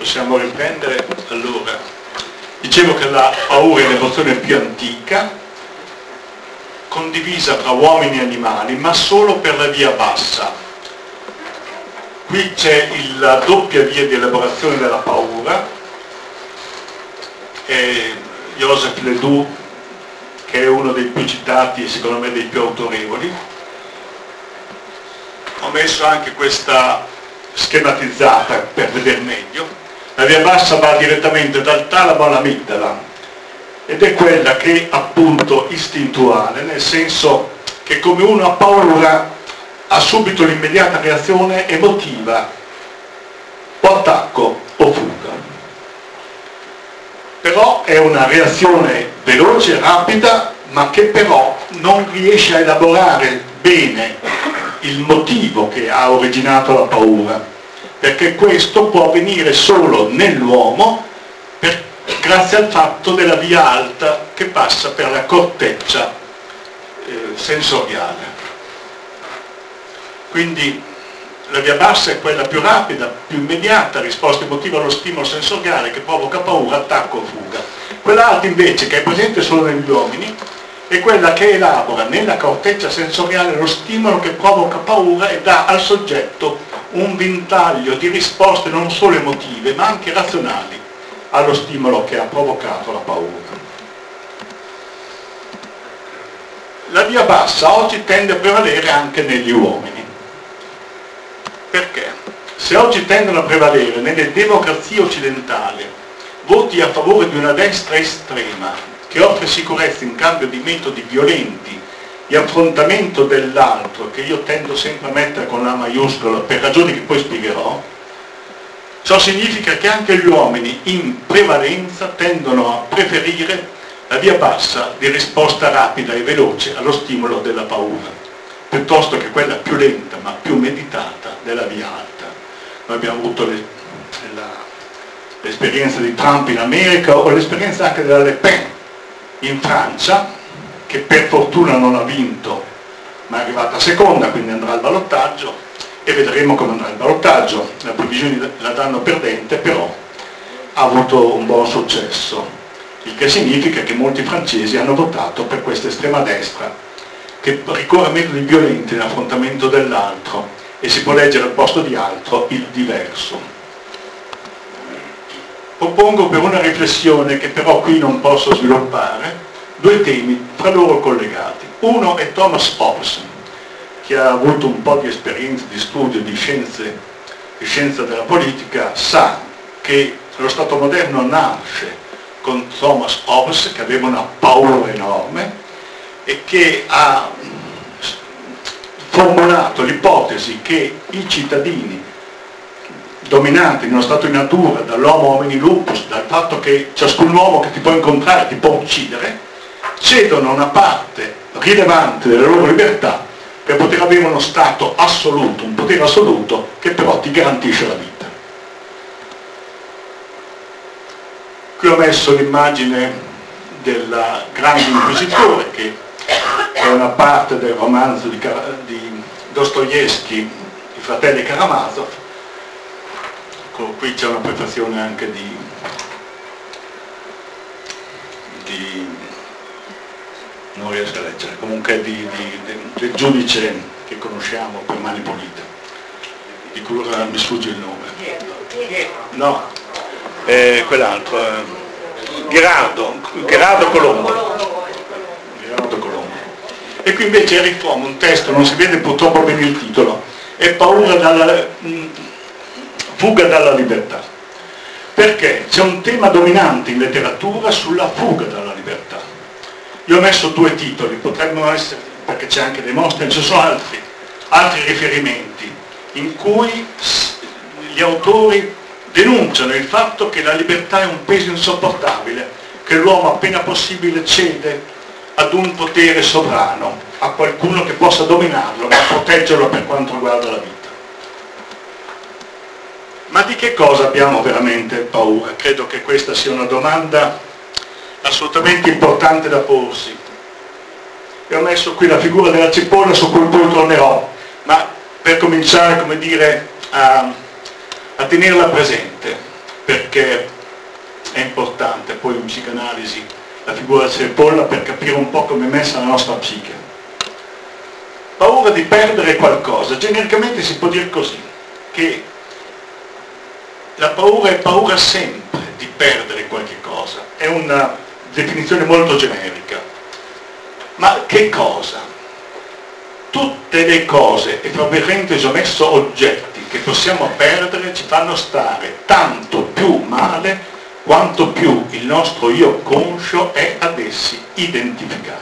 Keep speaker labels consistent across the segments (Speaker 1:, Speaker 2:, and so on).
Speaker 1: possiamo riprendere. Allora, dicevo che la paura è l'emozione più antica, condivisa tra uomini e animali, ma solo per la via bassa. Qui c'è la doppia via di elaborazione della paura, e Joseph Ledoux, che è uno dei più citati e secondo me dei più autorevoli. Ho messo anche questa schematizzata per vedere meglio. La via bassa va direttamente dal talamo all'amigdala ed è quella che è appunto istintuale, nel senso che come uno ha paura ha subito l'immediata reazione emotiva, o attacco o fuga. Però è una reazione veloce, rapida, ma che però non riesce a elaborare bene il motivo che ha originato la paura, perché questo può avvenire solo nell'uomo grazie al fatto della via alta che passa per la corteccia sensoriale. Quindi la via bassa è quella più rapida, più immediata, risposta emotiva allo stimolo sensoriale che provoca paura, attacco o fuga. Quella alta invece, che è presente solo negli uomini, è quella che elabora nella corteccia sensoriale lo stimolo che provoca paura e dà al soggetto un ventaglio di risposte non solo emotive ma anche razionali allo stimolo che ha provocato la paura. La via bassa oggi tende a prevalere anche negli uomini. Perché? Se oggi tendono a prevalere nelle democrazie occidentali voti a favore di una destra estrema che offre sicurezza in cambio di metodi violenti di affrontamento dell'altro, che io tendo sempre a mettere con la maiuscola per ragioni che poi spiegherò, ciò significa che anche gli uomini in prevalenza tendono a preferire la via bassa di risposta rapida e veloce allo stimolo della paura, piuttosto che quella più lenta ma più meditata della via alta. Noi abbiamo avuto l'esperienza di Trump in America o l'esperienza anche della Le Pen in Francia, che per fortuna non ha vinto ma è arrivata seconda, quindi andrà al ballottaggio e vedremo come andrà il ballottaggio. Le previsioni la danno perdente, però ha avuto un buon successo, il che significa che molti francesi hanno votato per questa estrema destra che ricorre a metodi violenti nell'affrontamento dell'altro e si può leggere al posto di altro il diverso. Propongo per una riflessione che però qui non posso sviluppare due temi fra loro collegati. Uno è Thomas Hobbes, che ha avuto un po' di esperienza di studio di scienza della politica, sa che lo Stato moderno nasce con Thomas Hobbes, che aveva una paura enorme e che ha formulato l'ipotesi che i cittadini dominanti in uno stato di natura dall'homo homini lupus, dal fatto che ciascun uomo che ti può incontrare ti può uccidere, cedono una parte rilevante delle loro libertà per poter avere uno stato assoluto, un potere assoluto che però ti garantisce la vita. Qui ho messo l'immagine del Grande Inquisitore, che è una parte del romanzo di Dostoevskij, I fratelli Karamazov. Qui c'è una prefazione anche non riesco a leggere, comunque del giudice che conosciamo per Mani Pulite, di cui ora mi sfugge il nome. No, quell'altro, Gerardo Colombo. E qui invece Eric Fromm, un testo, non si vede purtroppo bene il titolo, è fuga dalla libertà. Perché c'è un tema dominante in letteratura sulla fuga dalla libertà. Io ho messo due titoli, potrebbero essere, perché c'è anche Demostene, ci sono altri riferimenti in cui gli autori denunciano il fatto che la libertà è un peso insopportabile, che l'uomo appena possibile cede ad un potere sovrano, a qualcuno che possa dominarlo ma proteggerlo per quanto riguarda la vita. Ma di che cosa abbiamo veramente paura? Credo che questa sia una domanda assolutamente importante da porsi. E ho messo qui la figura della cipolla, su cui poi tornerò, ma per cominciare, come dire, a tenerla presente, perché è importante poi in psicanalisi la figura del cipolla per capire un po' come è messa la nostra psiche. Paura di perdere qualcosa, genericamente si può dire così, che la paura è paura sempre di perdere qualche cosa, è una definizione molto generica. Ma che cosa? Tutte le cose, e fra parentesi ho messo oggetti, che possiamo perdere ci fanno stare tanto più male quanto più il nostro io conscio è ad essi identificato.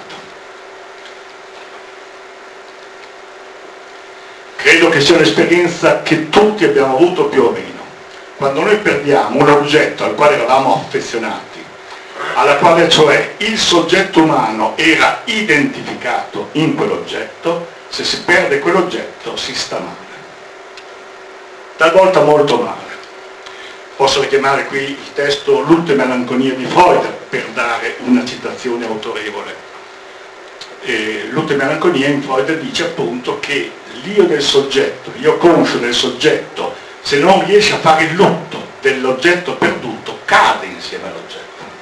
Speaker 1: Credo che sia un'esperienza che tutti abbiamo avuto più o meno. Quando noi perdiamo un oggetto al quale eravamo affezionati, alla quale cioè il soggetto umano era identificato in quell'oggetto, se si perde quell'oggetto si sta male. Talvolta molto male. Posso richiamare qui il testo Lutto e melanconia di Freud per dare una citazione autorevole. Lutto e melanconia in Freud dice appunto che l'io del soggetto, l'io conscio del soggetto, se non riesce a fare il lutto dell'oggetto perduto, cade insieme all'oggetto.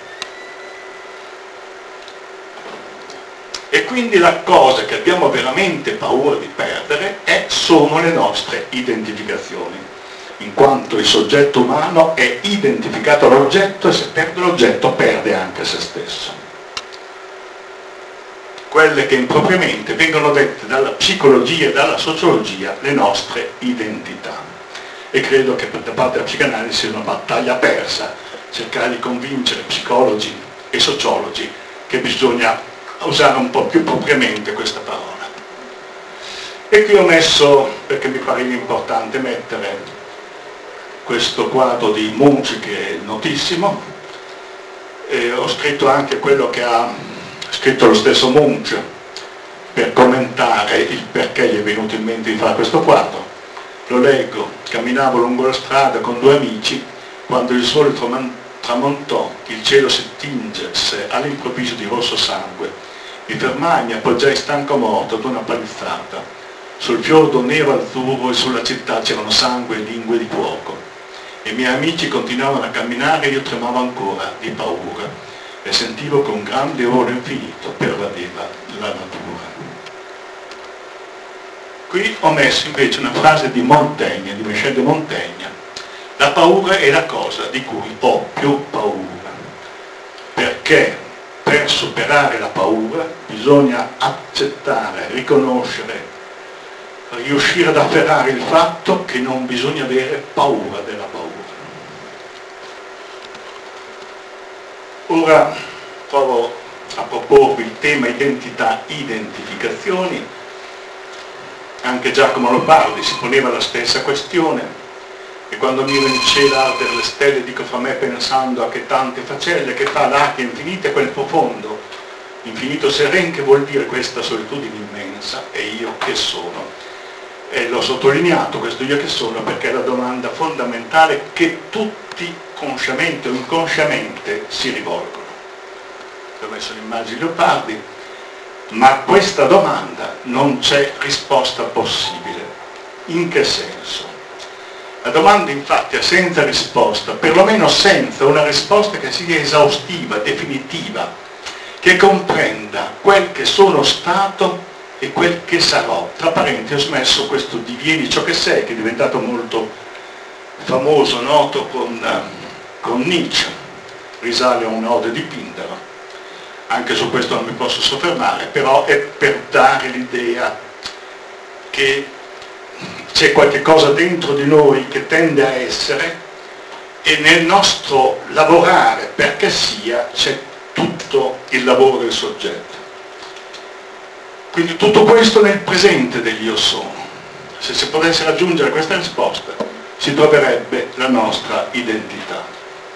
Speaker 1: E quindi la cosa che abbiamo veramente paura di perdere sono le nostre identificazioni, in quanto il soggetto umano è identificato all'oggetto e se perde l'oggetto perde anche se stesso. Quelle che impropriamente vengono dette dalla psicologia e dalla sociologia le nostre identità. E credo che da parte della psicanalisi sia una battaglia persa cercare di convincere psicologi e sociologi che bisogna usare un po' più propriamente questa parola. E qui ho messo, perché mi pareva importante mettere questo quadro di Munch che è notissimo, e ho scritto anche quello che ha scritto lo stesso Munch per commentare il perché gli è venuto in mente di fare questo quadro. Lo leggo: camminavo lungo la strada con due amici quando il sole tramontò, il cielo si tingesse all'improvviso di rosso sangue. Mi fermai e mi appoggiai stanco morto ad una palizzata. Sul fiordo nero-azzurro e sulla città c'erano sangue e lingue di fuoco. I miei amici continuavano a camminare e io tremavo ancora di paura e sentivo che un grande oro infinito pervadeva la natura. Qui ho messo invece una frase di Montaigne, di Michel de Montaigne: la paura è la cosa di cui ho più paura, perché per superare la paura bisogna accettare, riconoscere, riuscire ad afferrare il fatto che non bisogna avere paura della paura. Ora provo a proporvi il tema identità-identificazioni. Anche Giacomo Leopardi si poneva la stessa questione, e quando miro in cielo ardere le stelle dico fra me pensando a che tante facelle che fa l'arca infinita e quel profondo infinito seren, che vuol dire questa solitudine immensa, e io che sono. E l'ho sottolineato questo io che sono perché è la domanda fondamentale che tutti consciamente o inconsciamente si rivolgono. Ho messo l'immagine di Leopardi, ma a questa domanda non c'è risposta possibile. In che senso? La domanda infatti è senza risposta, perlomeno senza una risposta che sia esaustiva, definitiva, che comprenda quel che sono stato e quel che sarò. Tra parentesi ho messo questo divieni ciò che sei, che è diventato molto famoso, noto con Nietzsche, risale a un'ode di Pindaro. Anche su questo non mi posso soffermare, però è per dare l'idea che c'è qualche cosa dentro di noi che tende a essere, e nel nostro lavorare perché sia c'è tutto il lavoro del soggetto. Quindi tutto questo nel presente dell'io sono. Se si potesse raggiungere questa risposta si troverebbe la nostra identità.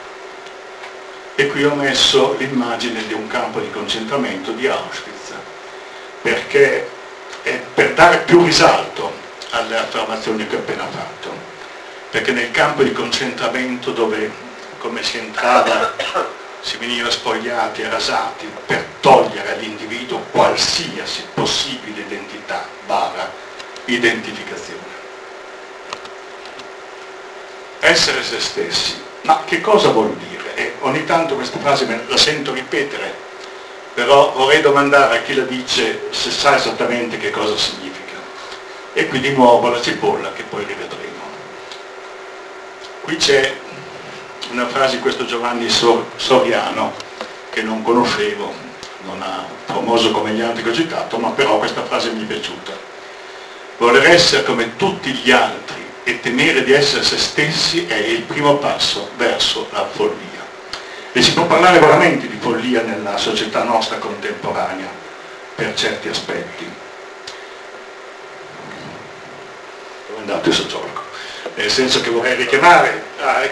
Speaker 1: E qui ho messo l'immagine di un campo di concentramento di Auschwitz, perché è per dare più risalto alle affermazioni che ho appena fatto, perché nel campo di concentramento, dove come si entrava si veniva spogliati e rasati per togliere all'individuo qualsiasi possibile identità / identificazione. Essere se stessi Ma che cosa vuol dire? Ogni tanto questa frase me la sento ripetere, però vorrei domandare a chi la dice se sa esattamente che cosa significa. E qui di nuovo la cipolla, che poi rivedremo. Qui c'è una frase di questo Giovanni Soriano che non conoscevo, non ha famoso come gli altri che ho citato, ma però questa frase mi è piaciuta. Voler essere come tutti gli altri e temere di essere se stessi è il primo passo verso la follia. E si può parlare veramente di follia nella società nostra contemporanea, per certi aspetti. Dove è andato il sociologo? Nel senso che vorrei richiamare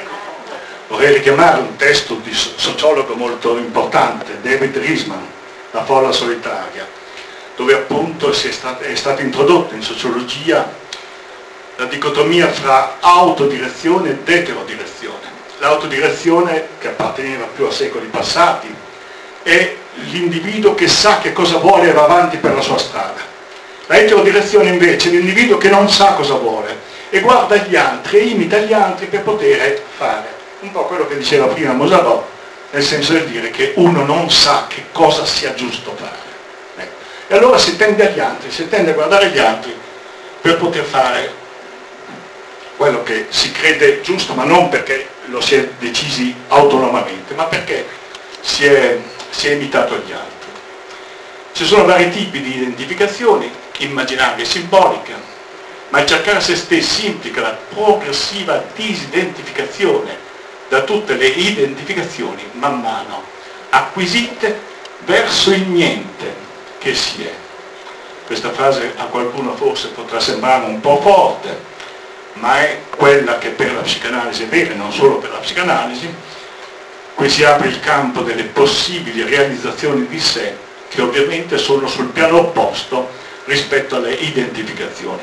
Speaker 1: un testo di sociologo molto importante, David Riesman, La folla solitaria, dove appunto è stata introdotta in sociologia la dicotomia fra autodirezione ed eterodirezione. L'autodirezione, che apparteneva più a secoli passati, è l'individuo che sa che cosa vuole e va avanti per la sua strada. La eterodirezione invece è l'individuo che non sa cosa vuole e guarda gli altri e imita gli altri per poter fare un po' quello che diceva prima Mosavò, nel senso di dire che uno non sa che cosa sia giusto fare. E allora si tende agli altri, si tende a guardare gli altri per poter fare quello che si crede giusto, ma non perché lo si è decisi autonomamente, ma perché si è imitato agli altri. Ci sono vari tipi di identificazioni, immaginarie e simboliche, ma il cercare se stessi implica la progressiva disidentificazione da tutte le identificazioni man mano acquisite verso il niente che si è. Questa frase a qualcuno forse potrà sembrare un po' forte, ma è quella che per la psicanalisi è vera, e non solo per la psicanalisi. Qui si apre il campo delle possibili realizzazioni di sé, che ovviamente sono sul piano opposto rispetto alle identificazioni.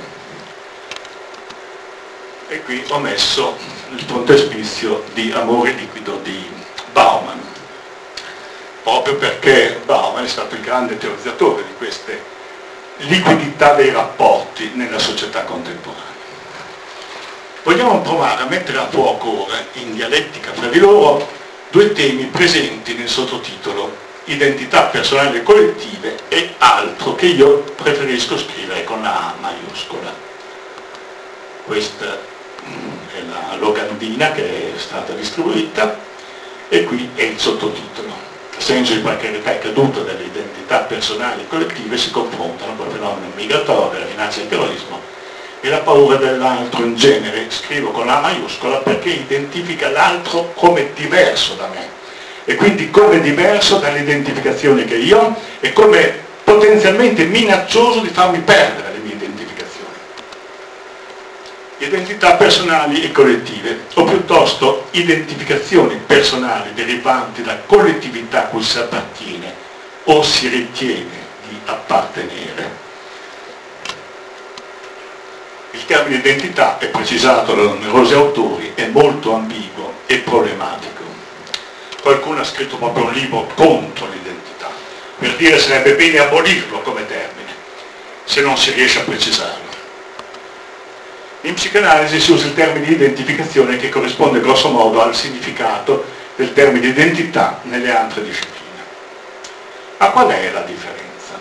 Speaker 1: E qui ho messo il frontespizio di Amore liquido di Bauman, proprio perché Bauman è stato il grande teorizzatore di queste liquidità dei rapporti nella società contemporanea. Vogliamo provare a mettere a fuoco ora, in dialettica fra di loro, due temi presenti nel sottotitolo Identità personali e collettive e altro, che io preferisco scrivere con la A maiuscola. Questa è la locandina che è stata distribuita e qui è il sottotitolo. Il senso di precarietà e caduta delle identità personali e collettive si confrontano con il fenomeno migratorio, la minaccia del terrorismo e la paura dell'altro in genere. Scrivo con la maiuscola perché identifica l'altro come diverso da me e quindi come diverso dall'identificazione che io ho e come potenzialmente minaccioso di farmi perdere le mie identificazioni. Identità personali e collettive, o piuttosto identificazioni personali derivanti da collettività a cui si appartiene o si ritiene di appartenere. Il termine identità, è precisato da numerosi autori, è molto ambiguo e problematico. Qualcuno ha scritto proprio un libro contro l'identità, per dire sarebbe bene abolirlo come termine, se non si riesce a precisarlo. In psicanalisi si usa il termine identificazione che corrisponde grosso modo al significato del termine identità nelle altre discipline. Ma qual è la differenza?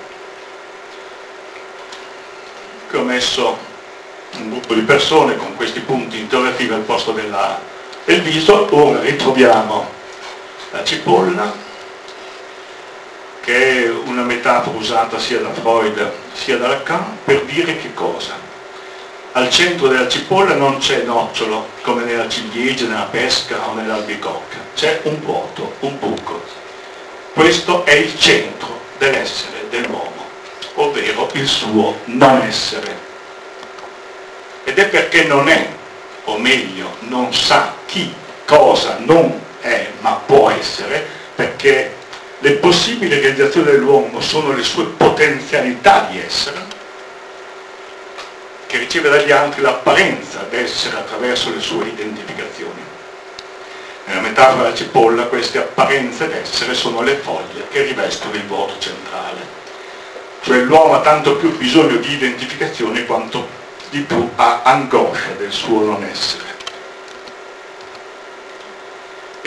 Speaker 1: Qui ho messo un gruppo di persone con questi punti interrogativi al posto del viso. Ora ritroviamo la cipolla, che è una metafora usata sia da Freud sia da Lacan per dire che cosa? Al centro della cipolla non c'è nocciolo come nella ciliegia, nella pesca o nell'albicocca, c'è un vuoto, un buco. Questo è il centro dell'essere dell'uomo, ovvero il suo non essere. Ed è perché non è, o meglio, non sa chi cosa non è, ma può essere, perché le possibili realizzazioni dell'uomo sono le sue potenzialità di essere, che riceve dagli altri l'apparenza d'essere attraverso le sue identificazioni. Nella metafora della cipolla queste apparenze d'essere sono le foglie che rivestono il vuoto centrale. Cioè l'uomo ha tanto più bisogno di identificazione quanto di più ha angoscia del suo non essere.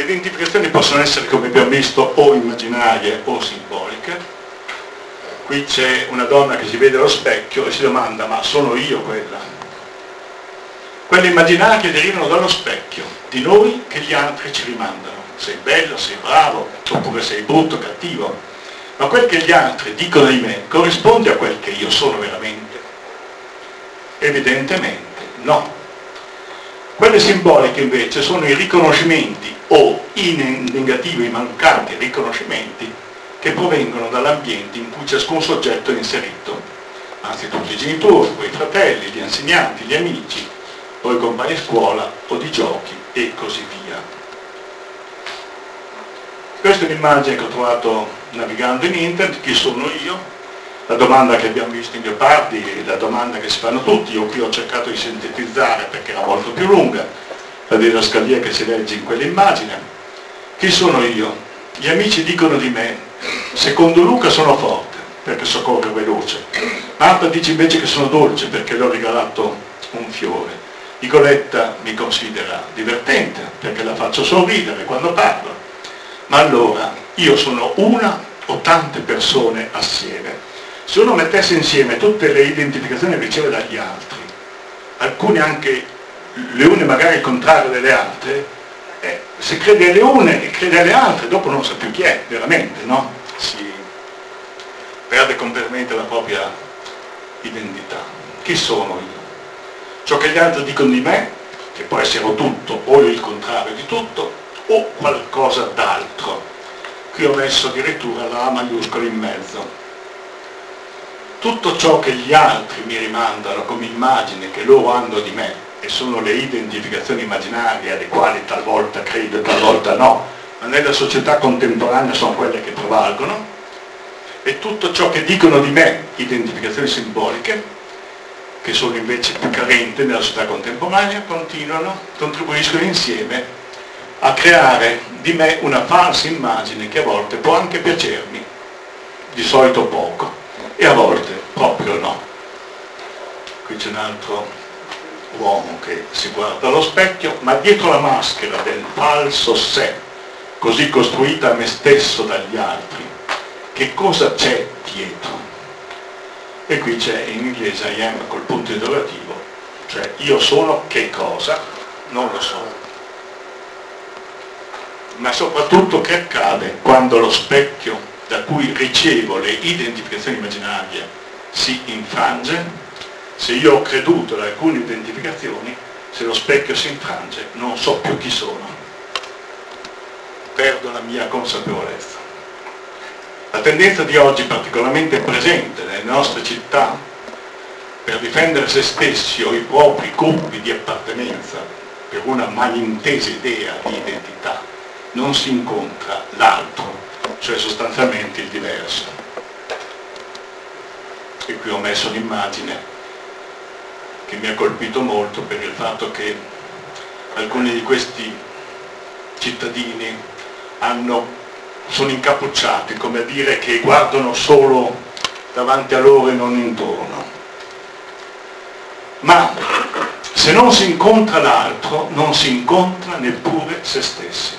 Speaker 1: identificazioni possono essere, come abbiamo visto, o immaginarie o simboliche. Qui c'è una donna che si vede allo specchio e si domanda: ma sono io quella? Quelle immaginarie derivano dallo specchio di noi che gli altri ci rimandano. Sei bello, sei bravo, oppure sei brutto, cattivo. Ma quel che gli altri dicono di me corrisponde a quel che io sono veramente? Evidentemente no. Quelle simboliche invece sono i riconoscimenti o in negativo i mancati riconoscimenti che provengono dall'ambiente in cui ciascun soggetto è inserito, anzitutto i genitori, poi i fratelli, gli insegnanti, gli amici, o i compagni di scuola o di giochi e così via. Questa è un'immagine che ho trovato navigando in internet. Chi sono io? La domanda che abbiamo visto in Leopardi è la domanda che si fanno tutti. Io qui ho cercato di sintetizzare perché era molto più lunga la didascalia che si legge in quell'immagine. Chi sono io? Gli amici dicono di me: secondo Luca sono forte perché so correre veloce, Marta dice invece che sono dolce perché le ho regalato un fiore, Nicoletta mi considera divertente perché la faccio sorridere quando parlo. Ma allora io sono una o tante persone assieme? Se uno mettesse insieme tutte le identificazioni che riceve dagli altri, alcune anche le une magari il contrario delle altre, se crede alle une e crede alle altre, dopo non sa più chi è veramente, no? Si perde completamente la propria identità. Chi sono io? Ciò che gli altri dicono di me, che può essere o tutto o il contrario di tutto, o qualcosa d'altro. Qui ho messo addirittura la A maiuscola in mezzo. Tutto ciò che gli altri mi rimandano come immagine che loro hanno di me, e sono le identificazioni immaginarie alle quali talvolta credo e talvolta no, ma nella società contemporanea sono quelle che prevalgono, e tutto ciò che dicono di me, identificazioni simboliche, che sono invece più carenti nella società contemporanea, contribuiscono insieme a creare di me una falsa immagine che a volte può anche piacermi, di solito poco, e a volte proprio no. Qui c'è un altro uomo che si guarda allo specchio, ma dietro la maschera del falso sé, così costruita a me stesso dagli altri, che cosa c'è dietro? E qui c'è in inglese I am col punto interrogativo, cioè io sono che cosa? Non lo so. Ma soprattutto che accade quando lo specchio da cui ricevo le identificazioni immaginarie si infrange? Se io ho creduto ad alcune identificazioni, se lo specchio si infrange, non so più chi sono, perdo la mia consapevolezza. La tendenza di oggi, particolarmente presente nelle nostre città, per difendere se stessi o i propri gruppi di appartenenza per una malintesa idea di identità, non si incontra l'altro, cioè sostanzialmente il diverso. E qui ho messo l'immagine che mi ha colpito molto per il fatto che alcuni di questi cittadini sono incappucciati, come a dire che guardano solo davanti a loro e non intorno. Ma se non si incontra l'altro, non si incontra neppure se stessi.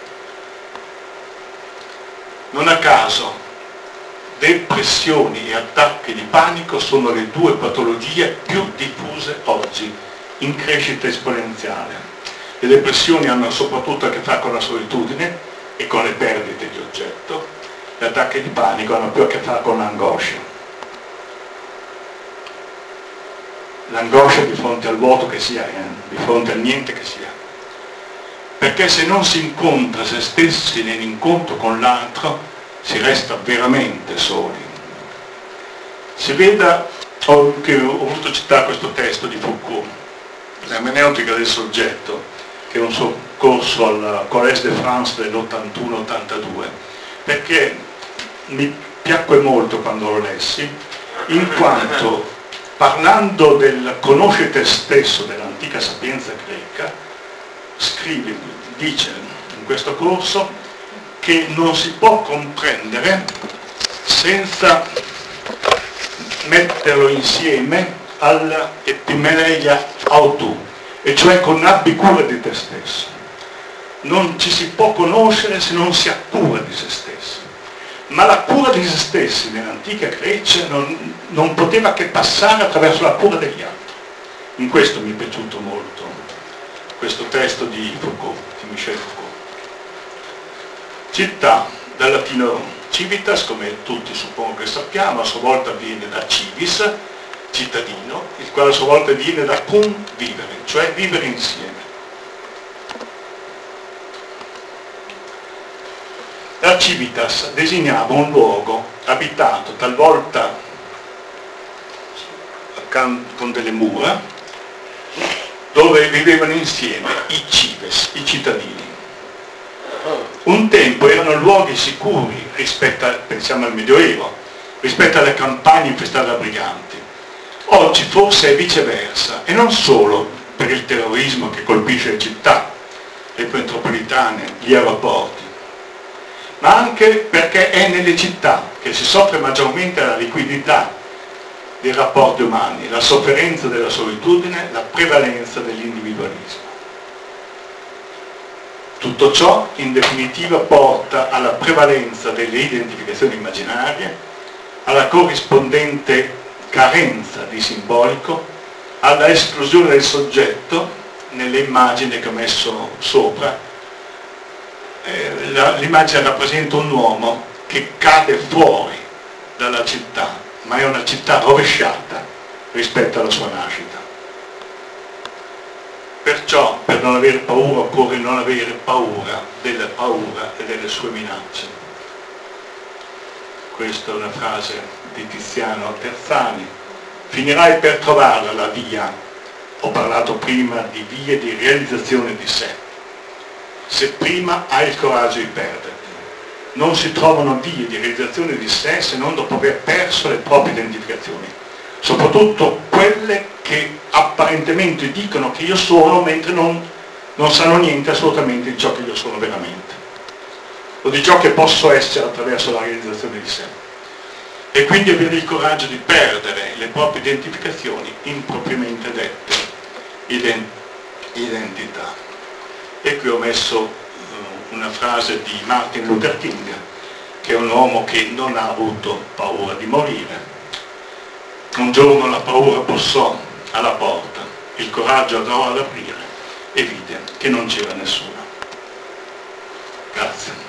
Speaker 1: Non a caso depressioni e attacchi di panico sono le due patologie più diffuse oggi, in crescita esponenziale. Le depressioni hanno soprattutto a che fare con la solitudine e con le perdite di oggetto, gli attacchi di panico hanno più a che fare con l'angoscia. L'angoscia di fronte al vuoto che si è, di fronte al niente che si è. Perché se non si incontra se stessi nell'incontro con l'altro, si resta veramente soli. Si veda, ho voluto citare questo testo di Foucault, l'ermeneutica del soggetto, che è un suo corso al Collège de France dell'81-82, perché mi piacque molto quando lo lessi, in quanto parlando del conosce te stesso dell'antica sapienza greca, dice in questo corso che non si può comprendere senza metterlo insieme all'epimeleia autu, e cioè con abbi cura di te stesso. non ci si può conoscere se non si ha cura di se stessi. Ma la cura di se stessi nell'antica Grecia non poteva che passare attraverso la cura degli altri. In questo mi è piaciuto molto questo testo di Foucault, di Michel Foucault. Città, dal latino civitas, come tutti suppongo che sappiamo, a sua volta viene da civis, cittadino, il quale a sua volta viene da convivere, cioè vivere insieme. La civitas designava un luogo abitato, talvolta con delle mura, dove vivevano insieme i cives, i cittadini. Un tempo erano luoghi sicuri rispetto pensiamo al Medioevo, rispetto alle campagne infestate da briganti. Oggi forse è viceversa, e non solo per il terrorismo che colpisce le città, le metropolitane, gli aeroporti, ma anche perché è nelle città che si soffre maggiormente la liquidità dei rapporti umani, la sofferenza della solitudine, la prevalenza dell'individualismo. Tutto ciò in definitiva porta alla prevalenza delle identificazioni immaginarie, alla corrispondente carenza di simbolico, alla esclusione del soggetto nelle immagini che ho messo sopra. L'immagine rappresenta un uomo che cade fuori dalla città, ma è una città rovesciata rispetto alla sua nascita. Perciò, per non avere paura, occorre non avere paura della paura e delle sue minacce. Questa è una frase di Tiziano Terzani. Finirai per trovarla la via, ho parlato prima di vie di realizzazione di sé, se prima hai il coraggio di perderti. Non si trovano vie di realizzazione di sé se non dopo aver perso le proprie identificazioni, soprattutto quelle che apparentemente dicono che io sono, mentre non sanno niente assolutamente di ciò che io sono veramente, o di ciò che posso essere attraverso la realizzazione di sé. E quindi avere il coraggio di perdere le proprie identificazioni, impropriamente dette identità. E qui ho messo una frase di Martin Luther King, che è un uomo che non ha avuto paura di morire. Un giorno la paura bussò alla porta, il coraggio andò ad aprire e vide che non c'era nessuno. Grazie.